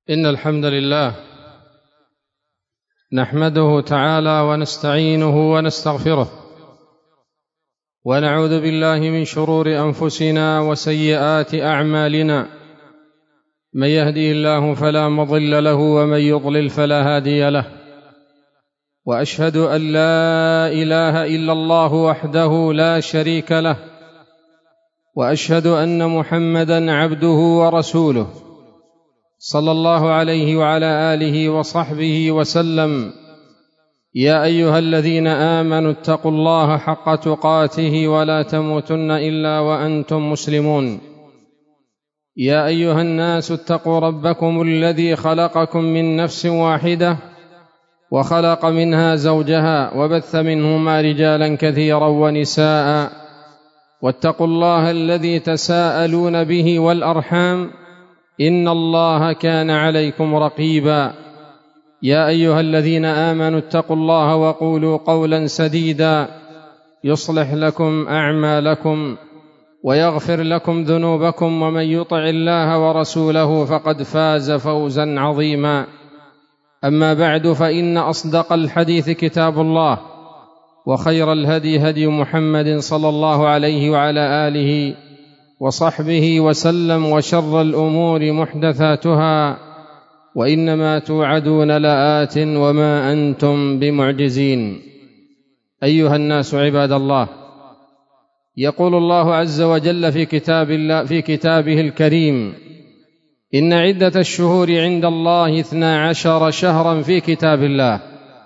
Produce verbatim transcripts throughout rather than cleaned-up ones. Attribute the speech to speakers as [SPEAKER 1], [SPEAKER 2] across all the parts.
[SPEAKER 1] إن الحمد لله نحمده تعالى ونستعينه ونستغفره، ونعوذ بالله من شرور أنفسنا وسيئات أعمالنا، من يهده الله فلا مضل له ومن يضلل فلا هادي له، وأشهد أن لا إله إلا الله وحده لا شريك له، وأشهد أن محمدًا عبده ورسوله صلى الله عليه وعلى آله وصحبه وسلم. يا أيها الذين آمنوا اتقوا الله حق تقاته ولا تموتن إلا وأنتم مسلمون. يا أيها الناس اتقوا ربكم الذي خلقكم من نفس واحدة وخلق منها زوجها وبث منهما رجالا كثيرا ونساء، واتقوا الله الذي تساءلون به والأرحام إن الله كان عليكم رقيبا. يا أيها الذين آمنوا اتقوا الله وقولوا قولا سديدا يصلح لكم أعمالكم ويغفر لكم ذنوبكم، ومن يطع الله ورسوله فقد فاز فوزا عظيما. أما بعد، فإن أصدق الحديث كتاب الله، وخير الهدي هدي محمد صلى الله عليه وعلى آله وصحبه وسلم، وشر الأمور محدثاتها، وإنما توعدون لآت وما أنتم بمعجزين. أيها الناس عباد الله، يقول الله عز وجل في كتاب الله في كتابه الكريم: إن عدة الشهور عند الله اثنا عشر شهرا في كتاب الله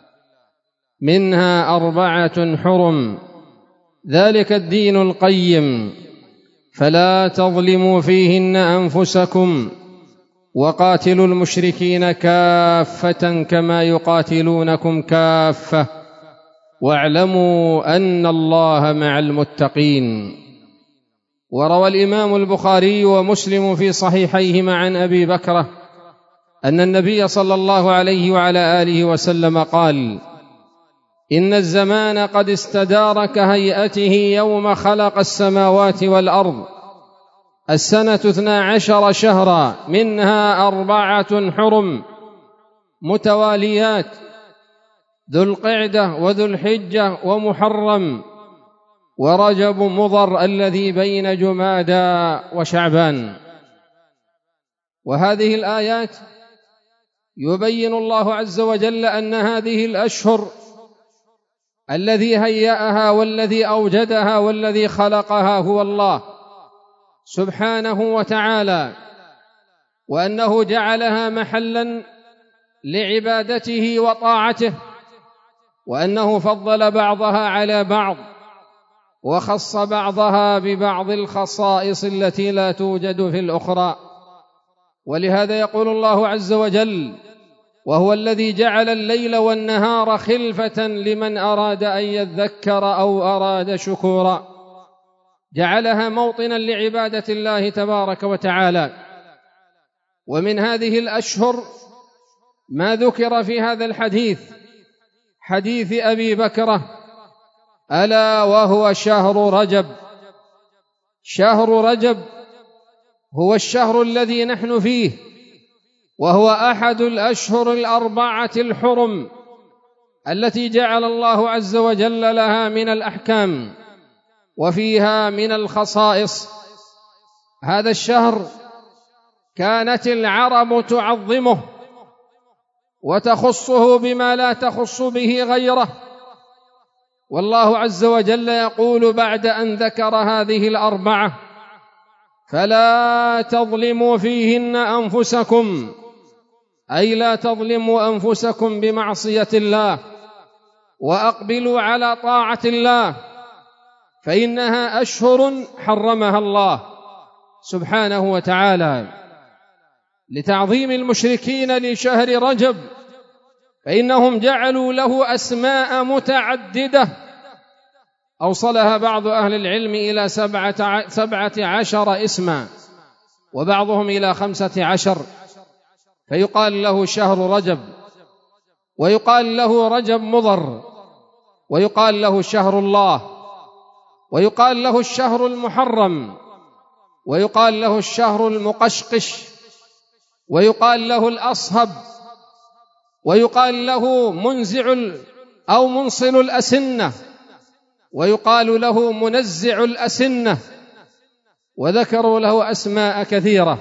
[SPEAKER 1] منها أربعة حرم ذلك الدين القيم فلا تظلموا فيهن أنفسكم وقاتلوا المشركين كافة كما يقاتلونكم كافة واعلموا أن الله مع المتقين. وروى الإمام البخاري ومسلم في صحيحيهما عن أبي بكرة أن النبي صلى الله عليه وعلى آله وسلم قال: إن الزمان قد استدار كهيئته يوم خلق السماوات والأرض، السنة اثنا عشر شهرا منها أربعة حرم متواليات، ذو القعدة وذو الحجة ومحرم ورجب مضر الذي بين جمادى وشعبان. وهذه الآيات يبين الله عز وجل أن هذه الأشهر الذي هيأها والذي أوجدها والذي خلقها هو الله سبحانه وتعالى، وأنه جعلها محلا لعبادته وطاعته، وأنه فضل بعضها على بعض وخص بعضها ببعض الخصائص التي لا توجد في الأخرى. ولهذا يقول الله عز وجل: وهو الذي جعل الليل والنهار خلفة لمن أراد أن يذكر أو أراد شكورا. جعلها موطنا لعبادة الله تبارك وتعالى. ومن هذه الأشهر ما ذكر في هذا الحديث، حديث أبي بكرة: ألا وهو شهر رجب. شهر رجب هو الشهر الذي نحن فيه، وهو أحد الأشهر الأربعة الحرم التي جعل الله عز وجل لها من الأحكام وفيها من الخصائص. هذا الشهر كانت العرب تعظمه وتخصه بما لا تخص به غيره، والله عز وجل يقول بعد أن ذكر هذه الأربعة: فلا تظلموا فيهن أنفسكم، أي لا تظلموا أنفسكم بمعصية الله، وأقبلوا على طاعة الله، فإنها أشهر حرمها الله سبحانه وتعالى. لتعظيم المشركين لشهر رجب فإنهم جعلوا له أسماء متعددة أوصلها بعض أهل العلم إلى سبعة, سبعة عشر اسما، وبعضهم إلى خمسة عشر، فيقال له شهر رجب، ويقال له رجب مضر، ويقال له شهر الله، ويقال له الشهر المحرم، ويقال له الشهر المقشقش، ويقال له الأصهب، ويقال له منزع أو منصل الأسنة، ويقال له منزع الأسنة، وذكروا له أسماء كثيرة.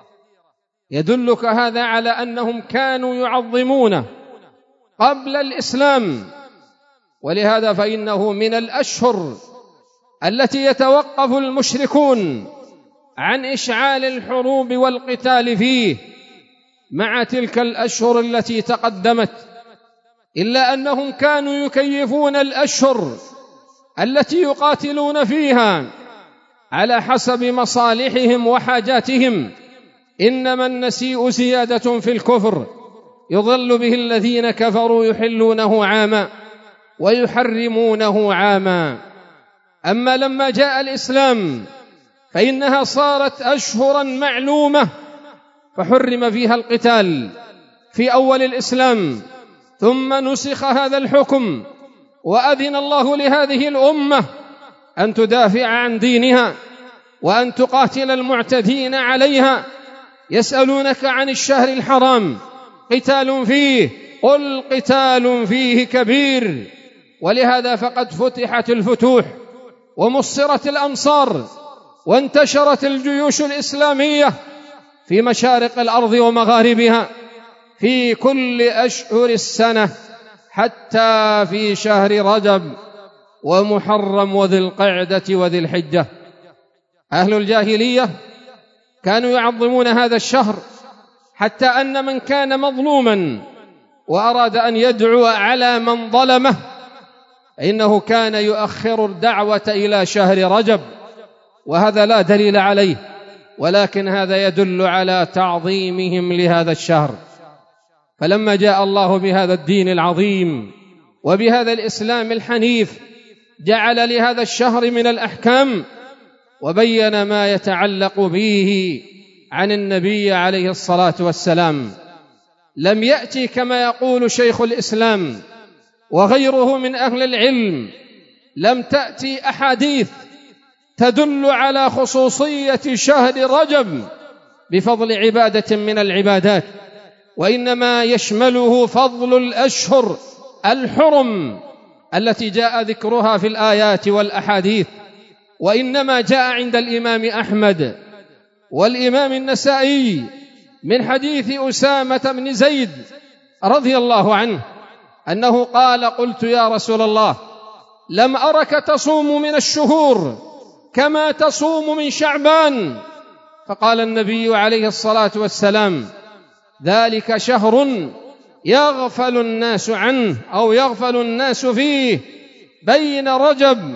[SPEAKER 1] يدلك هذا على أنهم كانوا يعظمونه قبل الإسلام، ولهذا فإنه من الأشهر التي يتوقف المشركون عن إشعال الحروب والقتال فيه مع تلك الأشهر التي تقدمت، إلا أنهم كانوا يكيفون الأشهر التي يقاتلون فيها على حسب مصالحهم وحاجاتهم. إنما النسيء زيادة في الكفر يضل به الذين كفروا يحلونه عاما ويحرمونه عاما. أما لما جاء الإسلام فإنها صارت أشهرا معلومة، فحرم فيها القتال في أول الإسلام، ثم نسخ هذا الحكم وأذن الله لهذه الأمة أن تدافع عن دينها وأن تقاتل المعتدين عليها. يسألونك عن الشهر الحرام قتال فيه، قل قتال فيه كبير. ولهذا فقد فتحت الفتوح ومصرت الأمصار وانتشرت الجيوش الإسلامية في مشارق الأرض ومغاربها في كل أشهر السنة، حتى في شهر رجب ومحرم وذي القعدة وذي الحجة. أهل الجاهلية كانوا يعظمون هذا الشهر، حتى أن من كان مظلوما وأراد أن يدعو على من ظلمه إنه كان يؤخر الدعوة إلى شهر رجب، وهذا لا دليل عليه، ولكن هذا يدل على تعظيمهم لهذا الشهر. فلما جاء الله بهذا الدين العظيم وبهذا الإسلام الحنيف جعل لهذا الشهر من الأحكام وبين ما يتعلق به عن النبي عليه الصلاة والسلام. لم يأتي كما يقول شيخ الإسلام وغيره من أهل العلم، لم تأتي أحاديث تدل على خصوصية شهر رجب بفضل عبادة من العبادات، وإنما يشمله فضل الأشهر الحرم التي جاء ذكرها في الآيات والأحاديث. وإنما جاء عند الإمام أحمد والإمام النسائي من حديث أسامة بن زيد رضي الله عنه أنه قال: قلت يا رسول الله لم أرك تصوم من الشهور كما تصوم من شعبان، فقال النبي عليه الصلاة والسلام: ذلك شهر يغفل الناس عنه أو يغفل الناس فيه بين رجب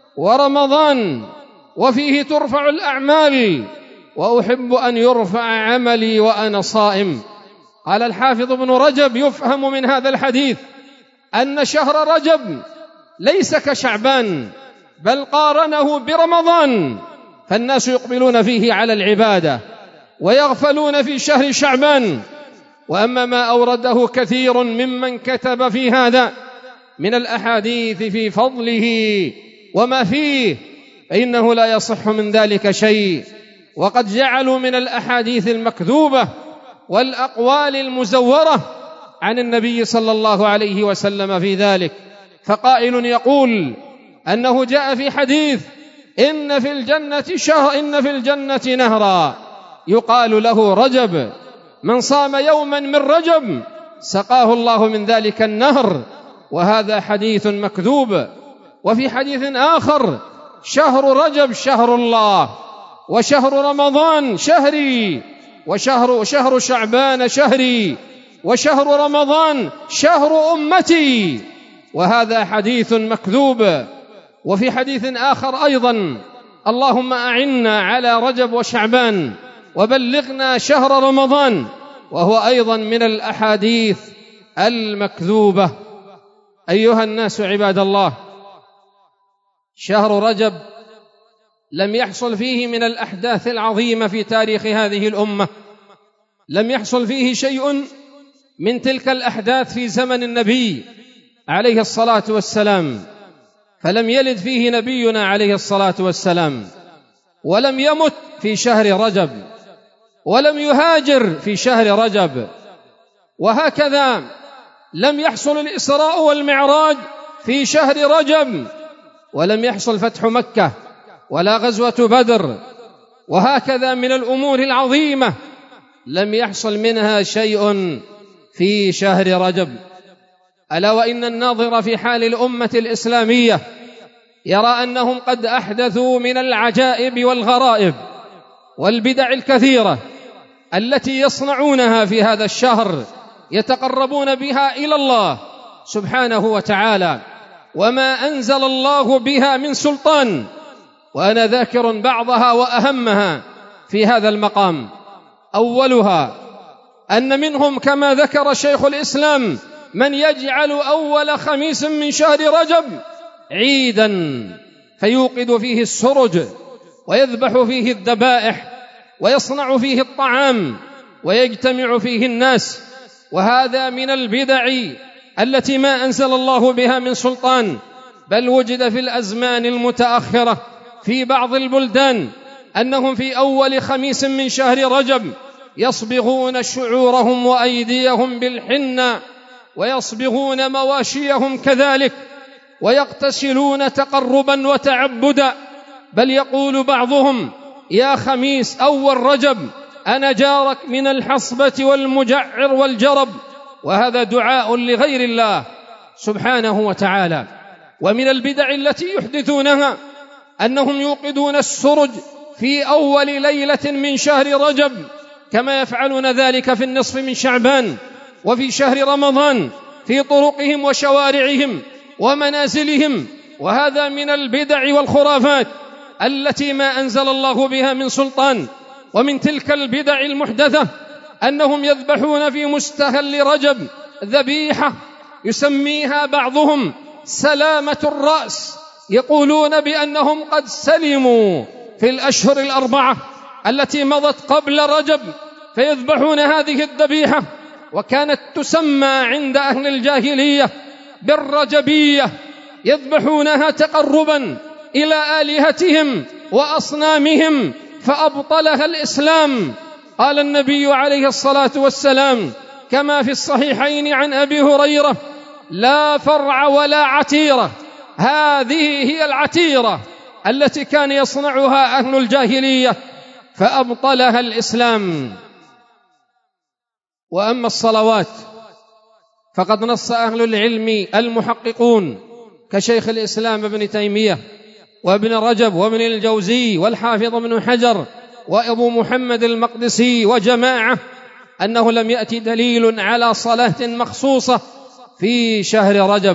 [SPEAKER 1] ورمضان، وفيه ترفع الأعمال، وأحب أن يرفع عملي وأنا صائم. قال الحافظ ابن رجب: يفهم من هذا الحديث أن شهر رجب ليس كشعبان، بل قارنه برمضان، فالناس يقبلون فيه على العبادة ويغفلون في شهر شعبان. وأما ما أورده كثير ممن كتب في هذا من الأحاديث في فضله وما فيه فإنه لا يصح من ذلك شيء، وقد جعلوا من الأحاديث المكذوبة والأقوال المزورة عن النبي صلى الله عليه وسلم في ذلك. فقائل يقول أنه جاء في حديث: إن في الجنة شهر إن في الجنة نهرا يقال له رجب، من صام يوما من رجب سقاه الله من ذلك النهر، وهذا حديث مكذوب. وفي حديث آخر: شهر رجب شهر الله، وشهر رمضان شهري، وشهر شهر شعبان شهري، وشهر رمضان شهر أمتي، وهذا حديث مكذوب. وفي حديث آخر أيضا: اللهم أعنا على رجب وشعبان وبلغنا شهر رمضان، وهو أيضا من الأحاديث المكذوبة. أيها الناس عباد الله، شهر رجب لم يحصل فيه من الأحداث العظيمة في تاريخ هذه الأمة، لم يحصل فيه شيء من تلك الأحداث في زمن النبي عليه الصلاة والسلام، فلم يلد فيه نبينا عليه الصلاة والسلام، ولم يمت في شهر رجب، ولم يهاجر في شهر رجب. وهكذا لم يحصل الإسراء والمعراج في شهر رجب، ولم يحصل فتح مكة ولا غزوة بدر. وهكذا من الأمور العظيمة لم يحصل منها شيء في شهر رجب. ألا وإن الناظر في حال الأمة الإسلامية يرى أنهم قد أحدثوا من العجائب والغرائب والبدع الكثيرة التي يصنعونها في هذا الشهر، يتقربون بها إلى الله سبحانه وتعالى، وما أنزل الله بها من سلطان. وأنا ذاكر بعضها وأهمها في هذا المقام. أولها أن منهم كما ذكر شيخ الإسلام من يجعل أول خميس من شهر رجب عيدا، فيوقد فيه السرج ويذبح فيه الذبائح ويصنع فيه الطعام ويجتمع فيه الناس. وهذا من البدع التي ما أنزل الله بها من سلطان، بل وجد في الأزمان المتأخرة في بعض البلدان أنهم في أول خميس من شهر رجب يصبغون شعورهم وأيديهم بالحنة، ويصبغون مواشيهم كذلك، ويغتسلون تقربا وتعبدا. بل يقول بعضهم: يا خميس أول رجب أنا جارك من الحصبة والمجعر والجرب. وهذا دعاء لغير الله سبحانه وتعالى. ومن البدع التي يحدثونها أنهم يوقدون السرج في أول ليلة من شهر رجب، كما يفعلون ذلك في النصف من شعبان وفي شهر رمضان في طرقهم وشوارعهم ومنازلهم. وهذا من البدع والخرافات التي ما أنزل الله بها من سلطان. ومن تلك البدع المحدثة أنهم يذبحون في مستهل رجب ذبيحة يسميها بعضهم سلامة الرأس، يقولون بأنهم قد سلموا في الأشهر الأربعة التي مضت قبل رجب، فيذبحون هذه الذبيحة. وكانت تسمى عند أهل الجاهلية بالرجبية، يذبحونها تقربا إلى آلهتهم وأصنامهم، فأبطلها الإسلام. قال النبي عليه الصلاة والسلام كما في الصحيحين عن أبي هريرة: لا فرع ولا عتيرة. هذه هي العتيرة التي كان يصنعها أهل الجاهلية، فأبطلها الإسلام. وأما الصلوات فقد نص أهل العلم المحققون كشيخ الإسلام ابن تيمية وابن رجب وابن الجوزي والحافظ ابن حجر وأبو محمد المقدسي وجماعة أنه لم يأتي دليل على صلاة مخصوصة في شهر رجب.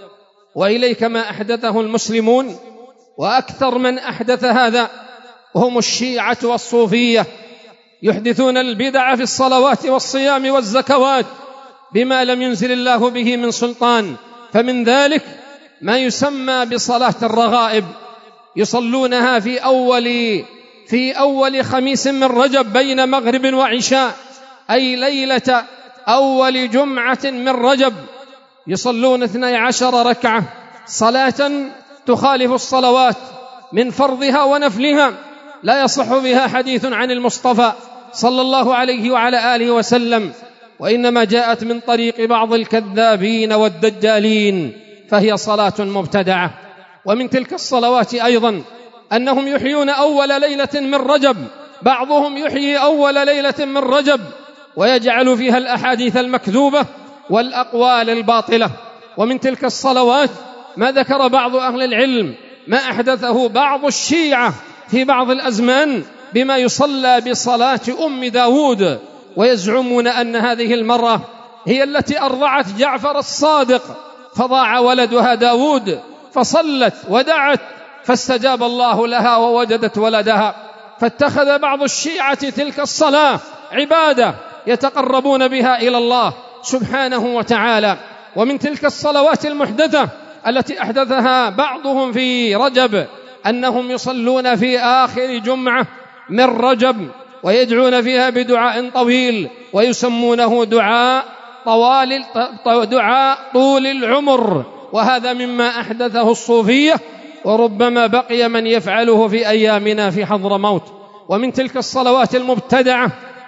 [SPEAKER 1] وإليك ما أحدثه المسلمون، وأكثر من أحدث هذا هم الشيعة والصوفية، يحدثون البدع في الصلوات والصيام والزكوات بما لم ينزل الله به من سلطان. فمن ذلك ما يسمى بصلاة الرغائب، يصلونها في أول في أول خميس من رجب بين مغرب وعشاء، أي ليلة أول جمعة من رجب، يصلون اثني عشر ركعة صلاة تخالف الصلوات من فرضها ونفلها، لا يصح بها حديث عن المصطفى صلى الله عليه وعلى آله وسلم، وإنما جاءت من طريق بعض الكذابين والدجالين، فهي صلاة مبتدعة. ومن تلك الصلوات أيضا أنهم يحيون أول ليلة من رجب، بعضهم يحيي أول ليلة من رجب ويجعل فيها الأحاديث المكذوبة والأقوال الباطلة. ومن تلك الصلوات ما ذكر بعض أهل العلم ما أحدثه بعض الشيعة في بعض الأزمان بما يصلى بصلاة أم داود، ويزعمون أن هذه المرة هي التي أرضعت جعفر الصادق، فضاع ولدها داود، فصلت ودعت فاستجاب الله لها ووجدت ولدها. فاتخذ بعض الشيعة تلك الصلاة عبادة يتقربون بها إلى الله سبحانه وتعالى. ومن تلك الصلوات المحدثة التي أحدثها بعضهم في رجب أنهم يصلون في آخر جمعة من رجب ويدعون فيها بدعاء طويل ويسمونه دعاء طوال دعاء طول العمر، وهذا مما أحدثه الصوفية، وربما بقي من يفعله في أيامنا في حضرموت. ومن تلك الصلوات المبتدعة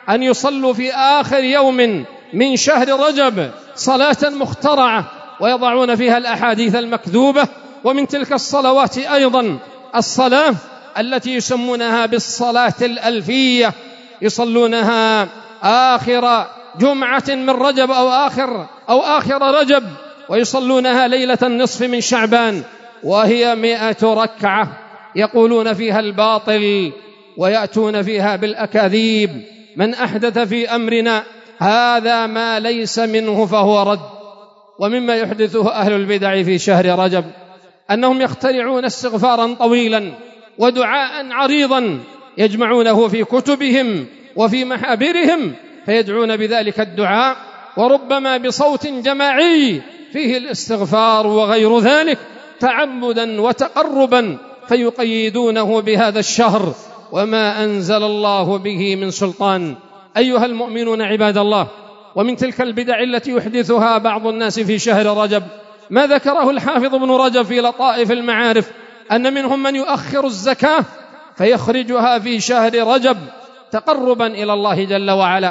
[SPEAKER 1] أن يصلوا في آخر يوم من شهر رجب صلاة مخترعة ويضعون فيها الأحاديث المكذوبة. ومن تلك الصلوات أيضا الصلاة التي يسمونها بالصلاة الألفية، يصلونها آخر جمعة من رجب أو آخر أو آخر رجب، ويصلونها ليلة النصف من شعبان، وهي مئة ركعة يقولون فيها الباطل ويأتون فيها بالأكاذيب. من أحدث في أمرنا هذا ما ليس منه فهو رد. ومما يحدثه أهل البدع في شهر رجب أنهم يخترعون استغفارا طويلا ودعاء عريضا يجمعونه في كتبهم وفي محابرهم، فيدعون بذلك الدعاء وربما بصوت جماعي فيه الاستغفار وغير ذلك تعبدا وتقربا، فيقيدونه بهذا الشهر وما أنزل الله به من سلطان. أيها المؤمنون عباد الله، ومن تلك البدع التي يحدثها بعض الناس في شهر رجب ما ذكره الحافظ ابن رجب في لطائف المعارف، أن منهم من يؤخر الزكاة فيخرجها في شهر رجب تقربا إلى الله جل وعلا.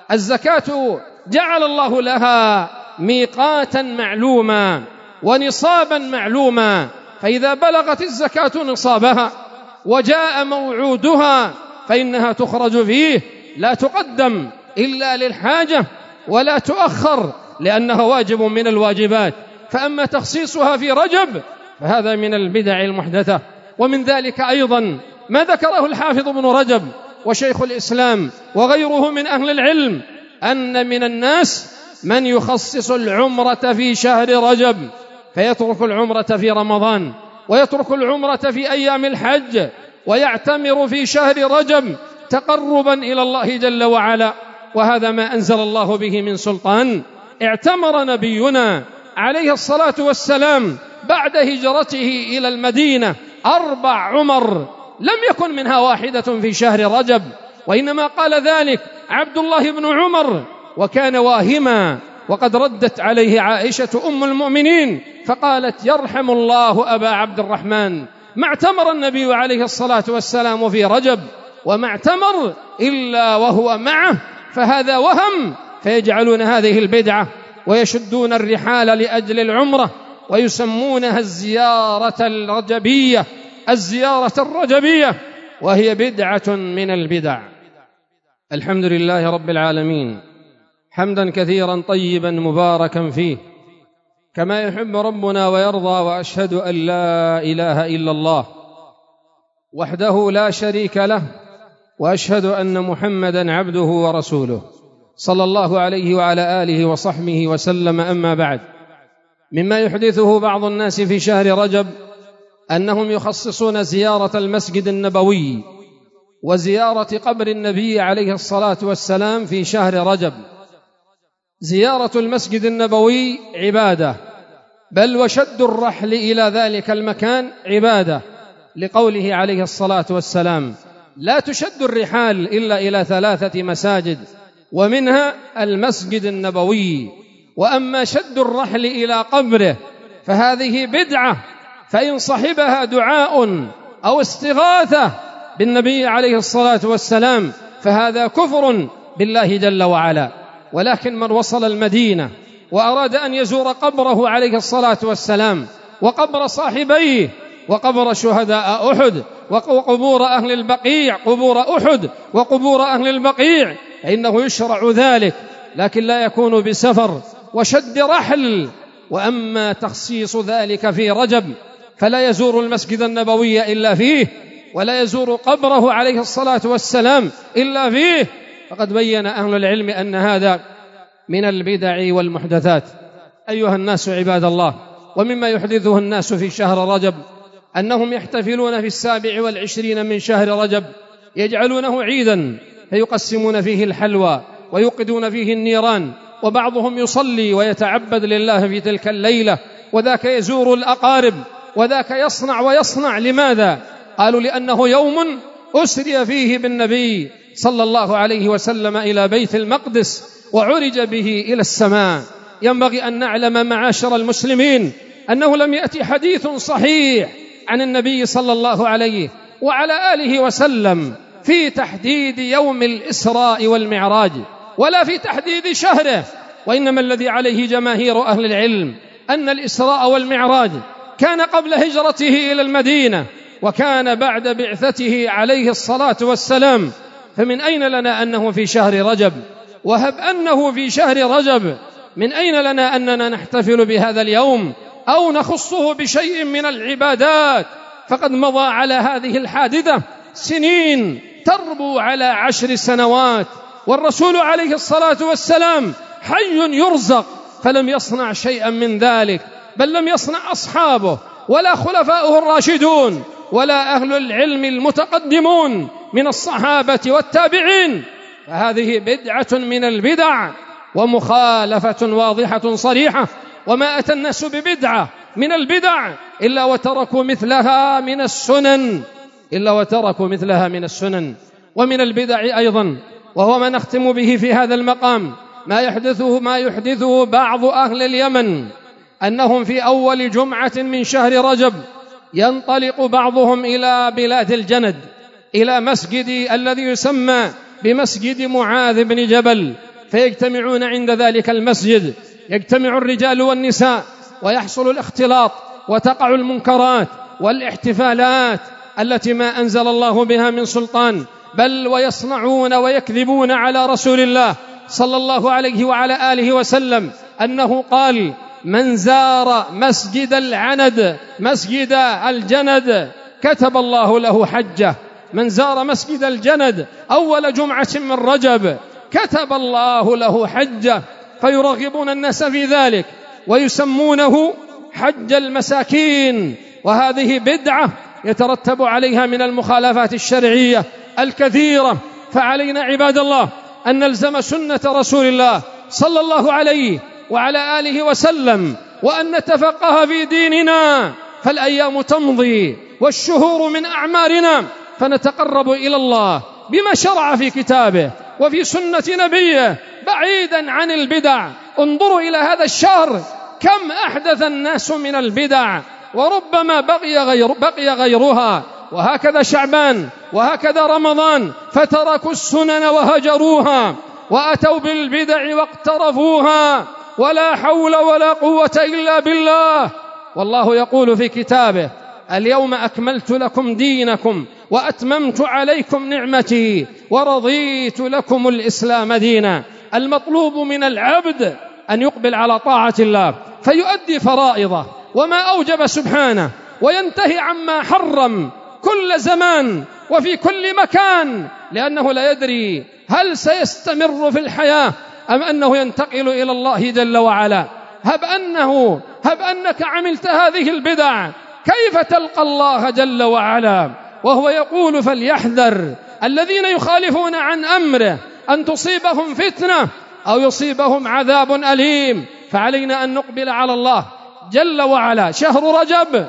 [SPEAKER 1] الزكاة جعل الله لها ميقاتا معلوما ونصابا معلوما، فإذا بلغت الزكاة نصابها وجاء موعودها فإنها تخرج فيه، لا تقدم إلا للحاجة ولا تؤخر لأنها واجب من الواجبات. فأما تخصيصها في رجب فهذا من البدع المحدثة. ومن ذلك أيضا ما ذكره الحافظ ابن رجب وشيخ الإسلام وغيره من أهل العلم، أن من الناس من يخصص العمرة في شهر رجب فيترك العمرة في رمضان ويترك العمرة في أيام الحج ويعتمر في شهر رجب تقربا إلى الله جل وعلا، وهذا ما أنزل الله به من سلطان. اعتمر نبينا عليه الصلاة والسلام بعد هجرته إلى المدينة أربع عمر لم يكن منها واحدة في شهر رجب، وإنما قال ذلك عبد الله بن عمر وكان واهما، وقد ردت عليه عائشة أم المؤمنين فقالت يرحم الله أبا عبد الرحمن، ما اعتمر النبي عليه الصلاة والسلام في رجب وما اعتمر إلا وهو معه، فهذا وهم. فيجعلون هذه البدعة ويشدون الرحال لأجل العمرة ويسمونها الزيارة الرجبية الزيارة الرجبية وهي بدعة من البدع. الحمد لله رب العالمين حمدا كثيرا طيبا مباركا فيه كما يحب ربنا ويرضى، وأشهد أن لا إله إلا الله وحده لا شريك له، وأشهد أن محمدا عبده ورسوله صلى الله عليه وعلى آله وصحبه وسلم. أما بعد، مما يحدثه بعض الناس في شهر رجب أنهم يخصصون زيارة المسجد النبوي وزيارة قبر النبي عليه الصلاة والسلام في شهر رجب. زيارة المسجد النبوي عبادة، بل وشد الرحل إلى ذلك المكان عبادة، لقوله عليه الصلاة والسلام لا تشد الرحال إلا إلى ثلاثة مساجد ومنها المسجد النبوي. وأما شد الرحل إلى قبره فهذه بدعة، فإن صحبها دعاء أو استغاثة بالنبي عليه الصلاة والسلام فهذا كفر بالله جل وعلا. ولكن من وصل المدينة وأراد أن يزور قبره عليه الصلاة والسلام وقبر صاحبيه وقبر شهداء أحد وقبور أهل البقيع قبور أحد وقبور أهل البقيع فإنه يشرع ذلك، لكن لا يكون بسفر وشد رحل. وأما تخصيص ذلك في رجب فلا يزور المسجد النبوي إلا فيه ولا يزور قبره عليه الصلاة والسلام إلا فيه، فقد بين أهل العلم أن هذا من البدع والمحدثات. أيها الناس عباد الله، ومما يحدثه الناس في شهر رجب أنهم يحتفلون في السابع والعشرين من شهر رجب، يجعلونه عيدا فيقسمون فيه الحلوى ويوقدون فيه النيران، وبعضهم يصلي ويتعبد لله في تلك الليلة، وذاك يزور الأقارب وذاك يصنع ويصنع. لماذا؟ قالوا لأنه يوم أسري فيه بالنبي صلى الله عليه وسلم إلى بيت المقدس وعرج به إلى السماء. ينبغي أن نعلم معاشر المسلمين أنه لم يأتي حديث صحيح عن النبي صلى الله عليه وعلى آله وسلم في تحديد يوم الإسراء والمعراج ولا في تحديد شهره، وإنما الذي عليه جماهير أهل العلم أن الإسراء والمعراج كان قبل هجرته إلى المدينة وكان بعد بعثته عليه الصلاة والسلام، فمن أين لنا أنه في شهر رجب؟ وهب أنه في شهر رجب، من أين لنا أننا نحتفل بهذا اليوم أو نخصه بشيء من العبادات؟ فقد مضى على هذه الحادثة سنين تربو على عشر سنوات، والرسول عليه الصلاة والسلام حي يرزق فلم يصنع شيئا من ذلك، بل لم يصنع أصحابه ولا خلفاؤه الراشدون ولا أهل العلم المتقدمون من الصحابة والتابعين. فهذه بدعة من البدع ومخالفة واضحة صريحة، وما أتى الناس ببدعة من البدع إلا وتركوا مثلها من السنن إلا وتركوا مثلها من السنن. ومن البدع أيضا، وهو ما نختم به في هذا المقام، ما يحدثه ما يحدثه بعض أهل اليمن، أنهم في أول جمعة من شهر رجب ينطلق بعضهم إلى بلاد الجند، إلى مسجد الذي يسمى بمسجد معاذ بن جبل، فيجتمعون عند ذلك المسجد، يجتمع الرجال والنساء ويحصل الاختلاط وتقع المنكرات والاحتفالات التي ما أنزل الله بها من سلطان، بل ويصنعون ويكذبون على رسول الله صلى الله عليه وعلى آله وسلم أنه قال: من زار مسجد العند مسجد الجند كتب الله له حجة. من زار مسجد الجند أول جمعة من رجب كتب الله له حجة، فيرغبون الناس في ذلك ويسمونه حج المساكين، وهذه بدعة يترتب عليها من المخالفات الشرعية الكثيرة. فعلينا عباد الله أن نلزم سنة رسول الله صلى الله عليه وعلى آله وسلم، وأن نتفقه في ديننا، فالأيام تمضي والشهور من أعمارنا، فنتقرب إلى الله بما شرع في كتابه وفي سنة نبيه بعيدا عن البدع. انظروا إلى هذا الشهر كم أحدث الناس من البدع، وربما بقي, غير بقي غيرها، وهكذا شعبان وهكذا رمضان، فتركوا السنن وهجروها وأتوا بالبدع واقترفوها، ولا حول ولا قوة إلا بالله. والله يقول في كتابه: اليوم أكملت لكم دينكم وأتممت عليكم نعمتي ورضيت لكم الإسلام دينا. المطلوب من العبد أن يقبل على طاعة الله فيؤدي فرائضه وما أوجب سبحانه، وينتهي عما حرم كل زمان وفي كل مكان، لأنه لا يدري هل سيستمر في الحياة أم أنه ينتقل إلى الله جل وعلا. هب أنه هب أنك عملت هذه البدع، كيف تلقى الله جل وعلا وهو يقول: فليحذر الذين يخالفون عن أمره أن تصيبهم فتنة أو يصيبهم عذاب أليم. فعلينا أن نقبل على الله جل وعلا. شهر رجب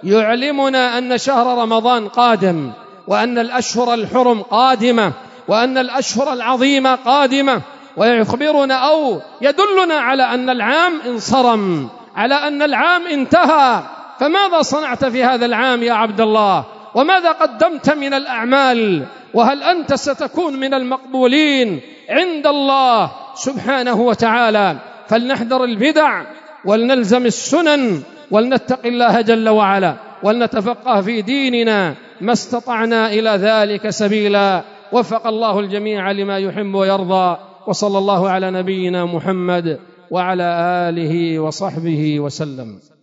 [SPEAKER 1] يعلمنا أن شهر رمضان قادم، وأن الأشهر الحرم قادمة، وأن الأشهر العظيمة قادمة، ويخبرنا أو يدلنا على أن العام انصرم، على أن العام انتهى. فماذا صنعت في هذا العام يا عبد الله؟ وماذا قدمت من الأعمال؟ وهل أنت ستكون من المقبولين عند الله سبحانه وتعالى؟ فلنحذر البدع ولنلزم السنن ولنتق الله جل وعلا ولنتفقه في ديننا ما استطعنا إلى ذلك سبيلا. وفق الله الجميع لما يحب ويرضى، وصلى الله على نبينا محمد وعلى آله وصحبه وسلم.